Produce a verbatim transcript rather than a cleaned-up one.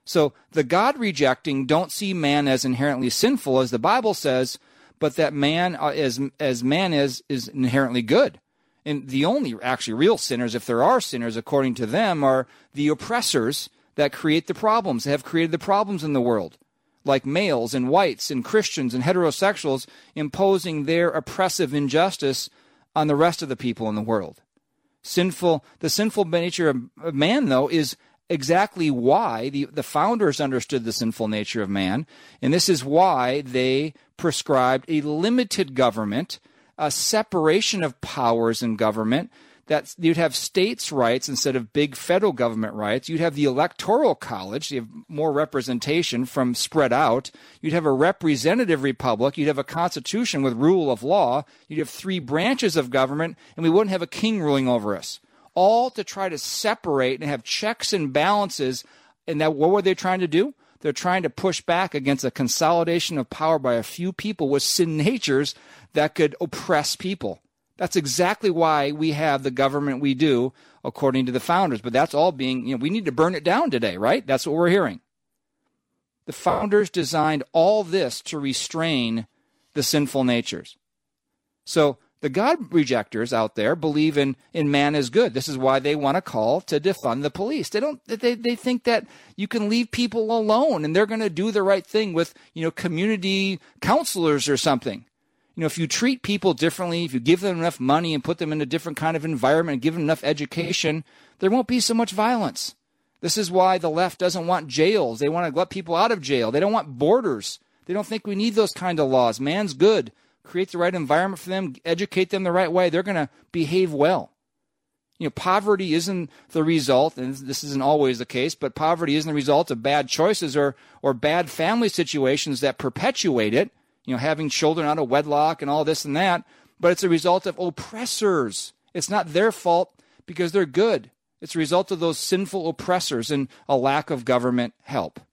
So the God-rejecting don't see man as inherently sinful, as the Bible says, but that man, uh, as as man is, is inherently good. And the only actually real sinners, if there are sinners, according to them, are the oppressors that create the problems, that have created the problems in the world, like males and whites and Christians and heterosexuals imposing their oppressive injustice on the rest of the people in the world. Sinful, the sinful nature of man, though, is exactly why the, the founders understood the sinful nature of man, and this is why they prescribed a limited government, a separation of powers in government, that you'd have states' rights instead of big federal government rights. You'd have the electoral college. You have more representation from spread out. You'd have a representative republic. You'd have a constitution with rule of law. You'd have three branches of government, and we wouldn't have a king ruling over us. All to try to separate and have checks and balances. And that, what were they trying to do? They're trying to push back against a consolidation of power by a few people with sin natures that could oppress people. That's exactly why we have the government we do, according to the founders. But that's all being, you know, we need to burn it down today, right? That's what we're hearing. The founders designed all this to restrain the sinful natures. So the God rejectors out there believe in, in man as good. This is why they want to call to defund the police. They don't. They they think that you can leave people alone and they're going to do the right thing with, you know, community counselors or something. You know, if you treat people differently, if you give them enough money and put them in a different kind of environment and give them enough education, there won't be so much violence. This is why the left doesn't want jails. They want to let people out of jail. They don't want borders. They don't think we need those kind of laws. Man's good. Create the right environment for them, educate them the right way. They're going to behave well. You know, poverty isn't the result, and this isn't always the case, but poverty isn't the result of bad choices or or bad family situations that perpetuate it. You know, having children out of wedlock and all this and that, but it's a result of oppressors. It's not their fault because they're good. It's a result of those sinful oppressors and a lack of government help.